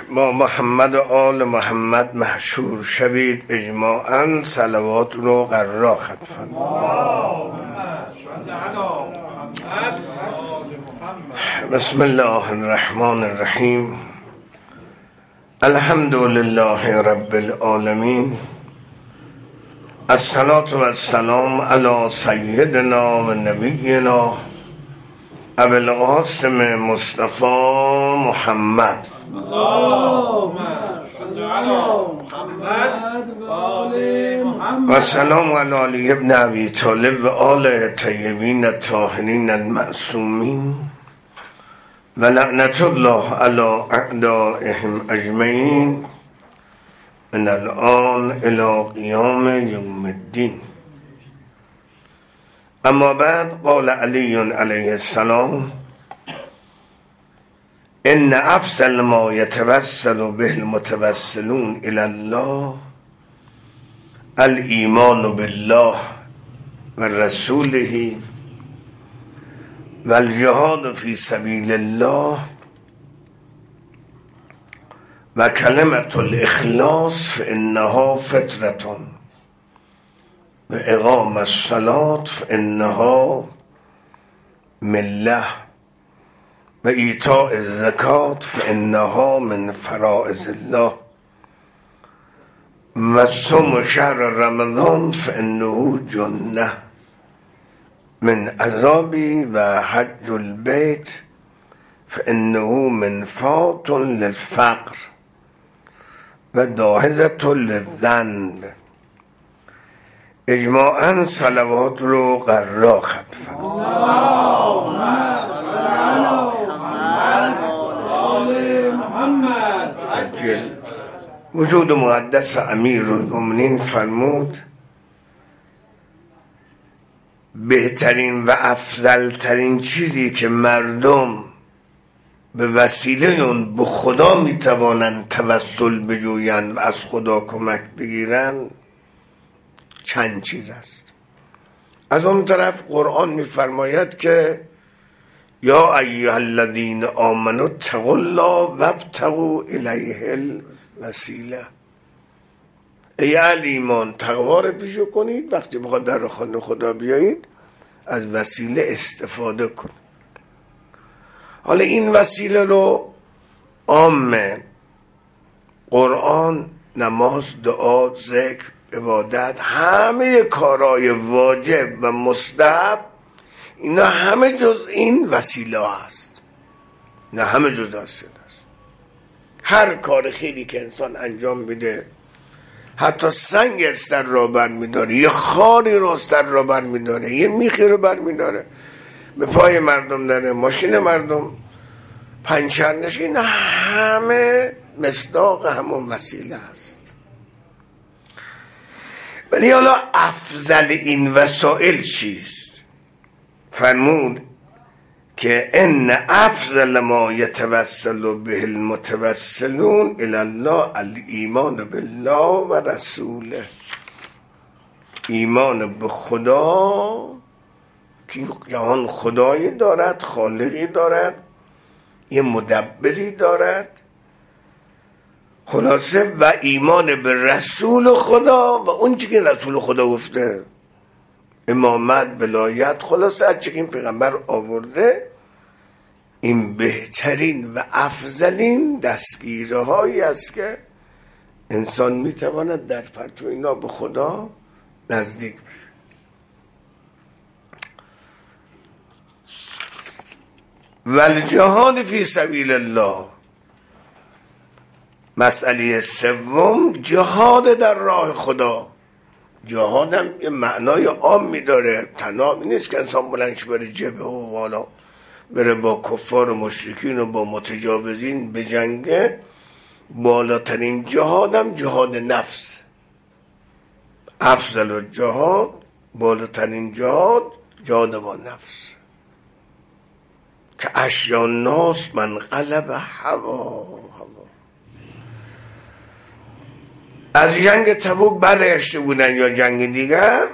با محمد و آل محمد محشور شوید، اجماعاً صلوات رو قرار ختم. بسم الله الرحمن الرحیم. الحمد لله رب العالمین. الصلاة و السلام علی سیدنا و نبینا ابو القاسم مصطفی محمد. اللهم صل علی محمد و آل محمد. و سلام علی علی ابن ابی طالب و آل طیبین الطاهرین المعصومین و لعنت الله علی اعدائهم اجمعین من الان الی قیام یوم الدین. اما بعد، قال علی علیه السلام: ان افضل ما یتوسل به المتوسلون الی الله الایمان بالله و رسوله و الجهاد فی سبیل الله و کلمة الاخلاص فانها فطرة و اقام الصلاة فانها مله و ایتاء الزکات فانها من فرائض الله و صوم شهر رمضان فانه جنة من عذابی و حج البیت فانه منفاة للفقر و داهزة للذنب. اجماعاً صلوات رو قرار ختم. وجود مقدس امیرالمومنین فرمود بهترین و افضلترین چیزی که مردم به وسیله اون به خدا میتوانند توسل بجویند و از خدا کمک بگیرند چند چیز است. از اون طرف قرآن میفرماید که یا ایها الذین آمنوا اتقوا الله وابتغوا الیه الوسیله. ای اهل ایمان، تقوا رو پیشه کنید، وقتی بخواد در خانه خدا بیایید از وسیله استفاده کنید. حالا این وسیله رو عامه قرآن، نماز، دعا، ذکر، عبادت، همه کارهای واجب و مستحب، اینا همه جز این وسیله هست. اینا همه جز وسیله هست. هر کار خیلی که انسان انجام میده، حتی سنگ استر را بر میداره، یه خاری رو استر را بر میداره، یه میخی رو بر میداره، به پای مردم داره، ماشین مردم پنچر نشه، این همه مصداق همون وسیله هست. ولی حالا افضل این وسائل چیست؟ فرمود که ان افضل ما یتوسل به المتوسلون الی الله الایمان بالله و رسوله. ایمان به خدا که جهان خدایی دارد، خالقی دارد، یه مدبری دارد، خلاصه، و ایمان به رسول خدا و اون چی که رسول خدا گفته، امامت، ولایت، خلاصه هر چی که این پیغمبر آورده، این بهترین و افضلین دستگیره هایی است که انسان میتواند در پرتو اینا به خدا نزدیک بشه. و الجهاد فی سبیل الله. مسئله سوم جهاد در راه خدا. جهاد هم یه معنای عام میداره، تنها نیست که انسان بلندش بره جبهه و والا بره با کفار و مشرکین و با متجاوزین به جنگه. بالاترین جهاد هم جهاد نفس. افضل الجهاد، بالاترین جهاد، جهاد با نفس. که اشیا الناس من قلب هوا. از جنگ تبوک برگشته بودن یا جنگ دیگر،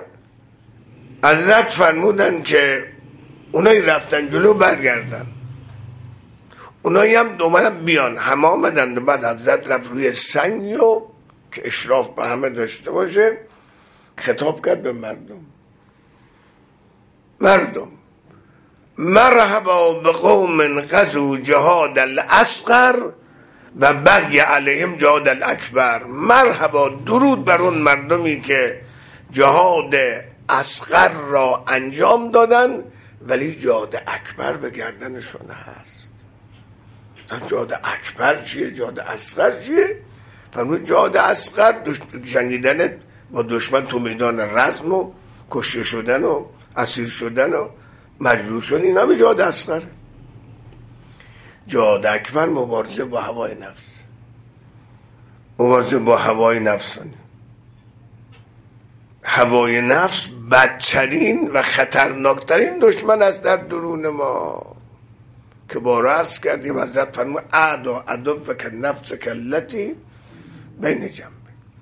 حضرت فرمودن که اونایی رفتن جلو برگردن، اونایی هم دومدن بیان، همه آمدن و بعد حضرت رفت روی سنگی و که اشراف به همه داشته باشه خطاب کرد به مردم: مردم، مرحبا به قوم غزو جهاد الاصغر و بغی علیهم جهاد الاکبر. مرحبا، درود بر اون مردمی که جهاد اصغر را انجام دادن ولی جهاد اکبر به گردنشون هست. جهاد اکبر چیه؟ جهاد اصغر چیه؟ فرمود جهاد اصغر جنگیدن با دشمن تو میدان رزم و کشته شدن و اسیر شدن و مجروح شدن، این همه جهاد اصغر. جهاد اکبر مبارزه با هوای نفس، مبارزه با هوای نفسانی. هوای نفس بدترین و خطرناکترین دشمن است در درون ما که بارا عرض کردیم. حضرت فرمود اعدا عدو که نفس کلتی بین جنبه.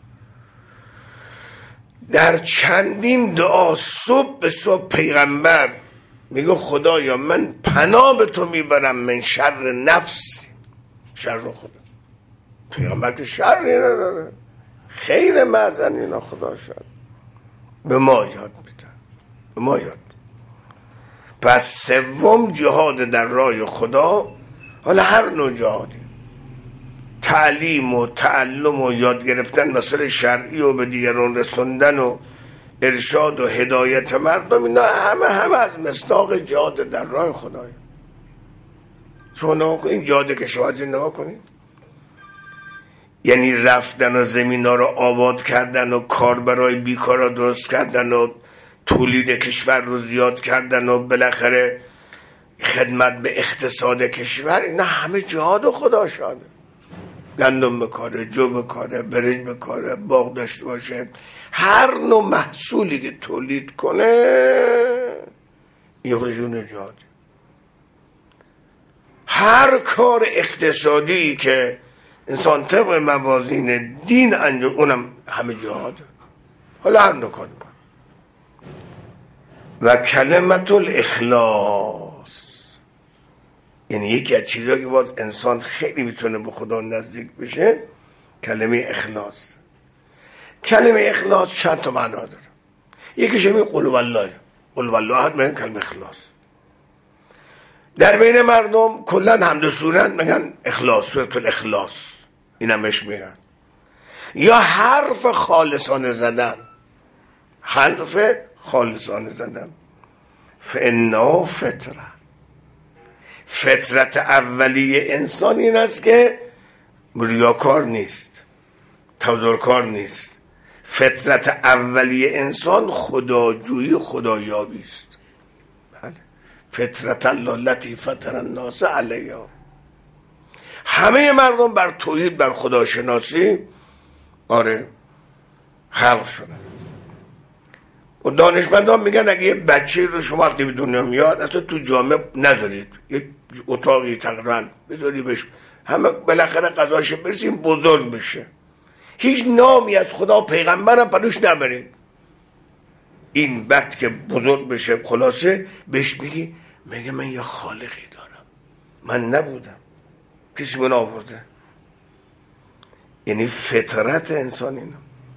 در چندین دعا صبح به صبح پیغمبر میگه خدایا من پناه به تو میبرم من شر نفسی، شر خدا. پیغمبر که شری نداره، خیر معزن اینا خدا شد به ما یاد میدن، به ما یاد میدن. پس سوم جهاد در راه خدا، حالا هر نوع جهادی، تعلیم و تعلم و یاد گرفتن مسائل شرعی و به دیگران رسوندن و ارشاد و هدایت مردم، اینا همه از مصداق جهاد در راه خدای. شما نگاه کنید جهاد کشاورزی نگاه کنید، یعنی رفتن و زمین ها رو آباد کردن و کار برای بیکارا درست کردن و تولید کشور رو زیاد کردن و بالاخره خدمت به اقتصاد کشور، اینا همه جهاد خدا شده. گندم بکاره، جو بکاره، برنج بکاره، باغ داشته باشه، هر نوع محصولی که تولید کنه یه رژون جهاد. هر کار اقتصادی که انسان طبق موازین دین انجام، اونم همه جهاد. حالا هر نوع کار بکن. و کلمت الاخلاص، یعنی یکی از چیزایی که باز انسان خیلی میتونه به خدا نزدیک بشه، کلمه اخلاص. کلمه اخلاص چند تا معنا داره. یکیش همین قل والله، قل والله احد، میگن کلمه اخلاص. در بین مردم کلا حمد و سورت میگن اخلاص، سورت الاخلاص، اینم بهش میگن. یا حرف خالصانه زدن، حرف خالصانه زدن. فانا فطره، فطرت اولیه انسان این است که ریاکار نیست، تظاهرکار نیست. فطرت اولیه انسان خداجویی، خدایابی است. بله، فطرت الله التي فطر الناس علیها. همه مردم بر توحید، بر خداشناسی خلق شدن. و دانشمندان میگن اگه یه بچه رو شما وقتی به دنیا میاد اصلا تو جامعه نذارید، یه اتاقی تقریبا بذاری بهش همه بالاخره قضاش برسیم بزرگ بشه، هیچ نامی از خدا پیغمبرم پروش نبرید. این وقت که بزرگ بشه خلاصه بهش بگی میگه من یه خالقی دارم، من نبودم، کسی من آورده. یعنی فطرت انسان اینه.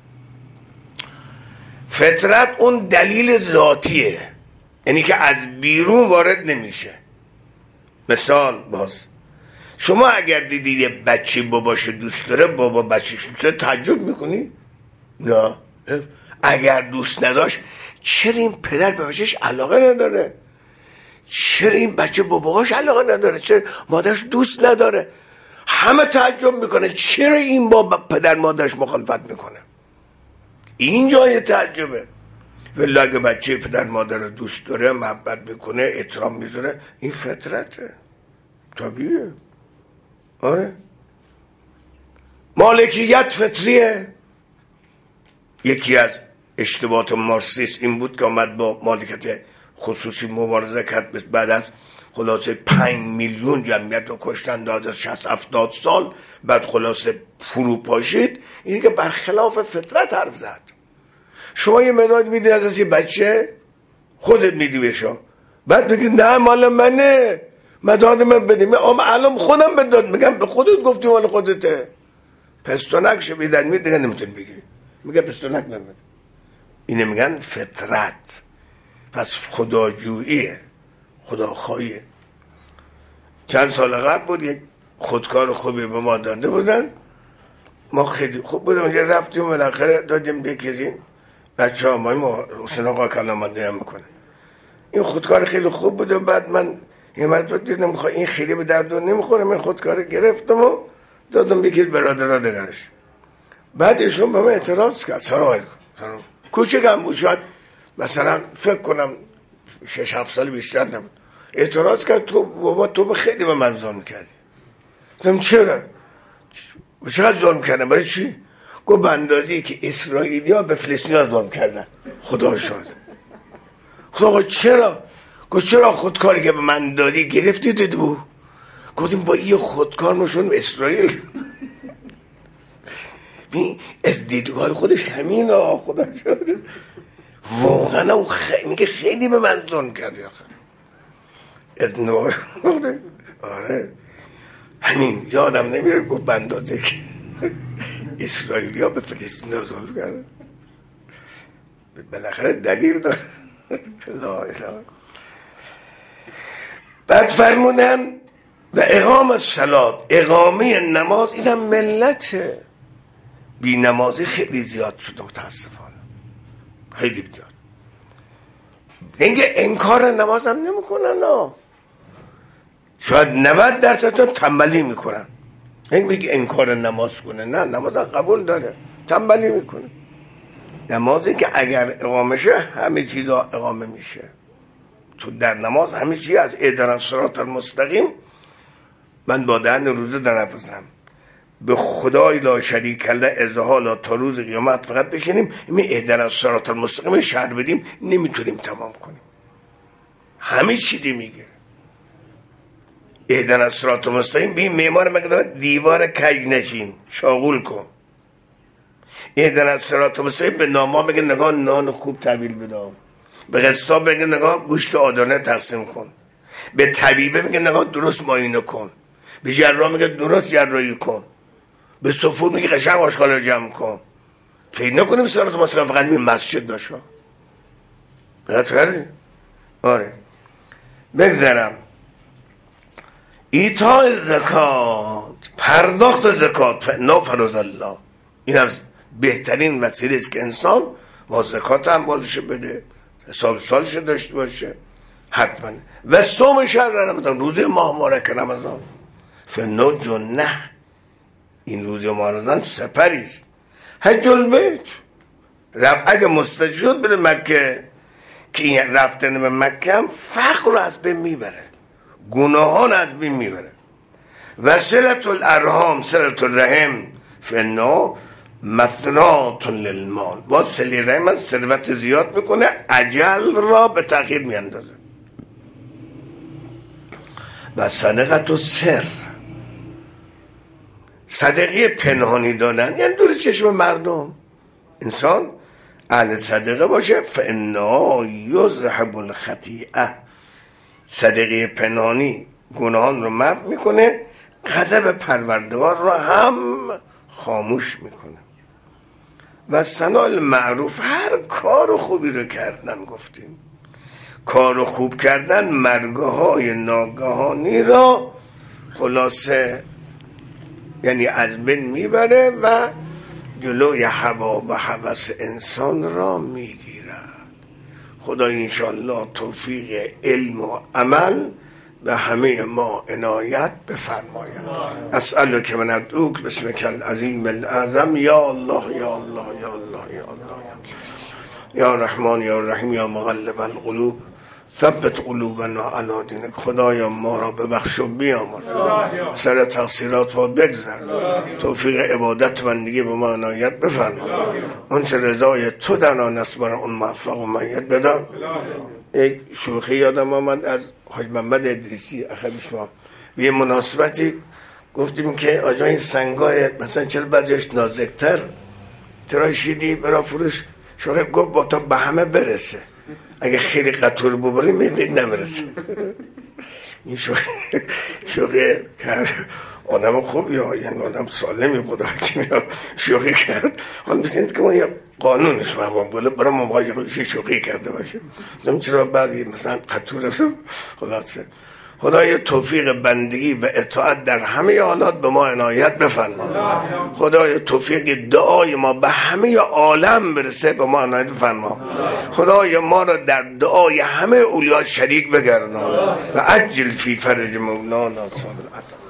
فطرت اون دلیل ذاتیه، یعنی که از بیرون وارد نمیشه. مثال باز شما اگر دیدید یه بچه باباش دوست داره، بابا بچه‌ش دوست داره، تعجب میکنی؟ نه. اگر دوست نداشت چرا این پدر به بچه‌ش علاقه نداره؟ چرا این بچه باباش علاقه نداره؟ چرا مادرش دوست نداره؟ همه تعجب میکنه چرا این با پدر مادرش مخالفت میکنه. این جای تعجبه. ولی اگه بچه پدر مادر رو دوست داره، محبت میکنه، احترام میذاره، این فطرته، طبیعیه. آره، مالکیت فطریه. یکی از اشتباهات مارکسیست این بود که آمد با مالکیت خصوصی مبارزه کرد، بعد از خلاصه 5 میلیون جمعیت رو کشتن بعد از 60-70 سال، بعد خلاصه فرو پاشید. اینی که برخلاف فطرت حرف زد. شما یه مداد میدید از یه بچه، خودت میدی بهش، بعد میگی نه مال منه، مداد من بدیم. الان خودم به داد میگم به خودت گفتی مال خودته. پستونک شو بیدن می دیگه نمیتونی بگی. میگه پستونک نمید. اینه میگن فطرت. پس خداجوییه، خداخواهیه. چند سال قبل بود یک خودکار خوبی به ما داده بودن، ما خیلی خوب بودم اونجا رفتیم بالاخره دادیم به کسی بچه ها ما حسین آقا کلامنده هم میکنه. این خودکار خیلی خوب بود و بعد من یه مرتبه دیدم این خیلی به درد نمیخوره، من خودکار گرفتم و دادم یکی برادرها دگرش. بعد ایشون به من اعتراض کرد. سلام کوچکم بود، شاید مثلا فکر کنم 6-7 سال بیشتر نبود. اعتراض کرد تو بابا تو خیلی به من ظلم کردی. گفتم چرا؟ چقدر ظلم کردن؟ برای چی؟ گفت به اندازه‌ای که اسرائیلی‌ها به فلسطینی‌ها ظلم کردن. خدا شاهد. خدا آقا چرا؟ گفت چرا خودکاری که به من دادی گرفتی دیدو؟ گفتیم با این خودکار نشون اسرائیل. از دیدگاه خودش همین خدا شاهد. واقعا اون میگه خیلی به من ظلم کردی آخر. از نوع آره همین یادم نمیره. گفت به اندازه که اسرائیلی ها به فلسطین ها ظلم کردن. بالاخره دلیل داره. لا اله. بعد فرمودن و اقام الصلات، اقامه نماز. اینم ملت بی نمازی خیلی زیاد شده متاسفانه، خیلی زیاد. اینکه انکار نماز هم نمی کنن، شاید 90% تنبلی میکنن. این میگه انکار نماز کنه، نه نماز قبول داره، تنبلی میکنه. نمازی که اگر اقامه شه همه چیزا اقامه میشه. تو در نماز همه چیز از اهدنا الصراط المستقیم. من با دهن روزه در نفسم به خدای لا شریک له ازحالا تا روز قیامت فقط بشینیم این اهدنا الصراط المستقیم شهر بدیم نمیتونیم تمام کنیم. همه چیزی میگه اهدنا الصراط المستقیم. بی معمار مگه دیوار کج نشین شاغول کن. اهدنا الصراط المستقیم به ناما میگه نگاه نان خوب تحویل بده، به قصاب میگه نگاه گوشت آدانه تقسیم کن، به طبیبه میگه نگاه درست معاینه کن، به جراح میگه درست جراحی کن، به صفور میگه قشنگ آشغالا جمع کن. فکر نکنیم صراط مستقیم فقط این مسجد داشته. آره بگذارم. ایتاء زکات، پرداخت زکات، فإنه فرض الله. این هم بهترین وسیله است که انسان با زکات اموالش بده، حساب سالش داشته باشه حتما. و صوم شهر رمضان، روزه ماه مبارک رمضان، فإنه جنه، این روزه ماه رمضان سپری است. حج البیت، اگه مستطیع شد بره مکه، که این رفتن به مکه هم فقر رو از بین میبره، گناهان از بین میبره. و صلة الارحام، صلة الرحم، فإنه مثنات للمال. با صله رحم ثروت زیاد میکنه، اجل را به تأخیر میاندازه. و صدقه و سر، صدقه پنهانی دادن، یعنی دور چشم مردم. انسان اهل صدقه باشه، فإنه یذهب الخطیئه، صدقه پنهانی گناهان رو محو میکنه، غضب پروردگار رو هم خاموش میکنه. و ثناء المعروف، هر کار خوبی رو کردن. گفتیم کار خوب کردن مرگهای ناگهانی را خلاصه یعنی از بین میبره و جلوی هوا و هوس انسان را میگیرد. خدا انشاءالله توفیق علم و عمل به همه ما عنایت بفرماید. اسألک و ندعوک باسمک العظیم الاعظم، یا الله یا الله یا الله یا الله یا رحمان یا رحیم یا مقلب القلوب ثبت قلوبنا علی دینک. خدایا ما را ببخش و بیامرز، سر تقصیرات و بگذر، توفیق عبادت بندگی به ما عنایت بفرما. اون چه رضای تو در آن است برای اون موفق و مؤید بدار. یک شوخی یادم آمد از حاج محمد ادریسی اخوی شما، به یه مناسبتی گفتیم که آجا این سنگای مثلا چرا بعضیش نازکتر تراشیدی برای فروش؟ شوخی گفت با تا به همه برسه، اگه خیلی قطور ببریم میدید نمیرسه. این شوخی کرد. آدم خوبی ها، یعنی آدم سالمی خدا شوخی کرد. حالا مثل که اون یه قانونش مهمان بوده برای مواجه شوخی کرده باشه. نمیم چرا بعضی مثلا قطور رفتم خلاصه. خدای توفیق بندگی و اطاعت در همه حالات به ما عنایت بفرما. خدای توفیق دعای ما به همه عالم برسه به ما عنایت بفرما. خدای ما را در دعای همه اولیاء شریک بگردان و عجل فی فرج مولانا صاحب العصر.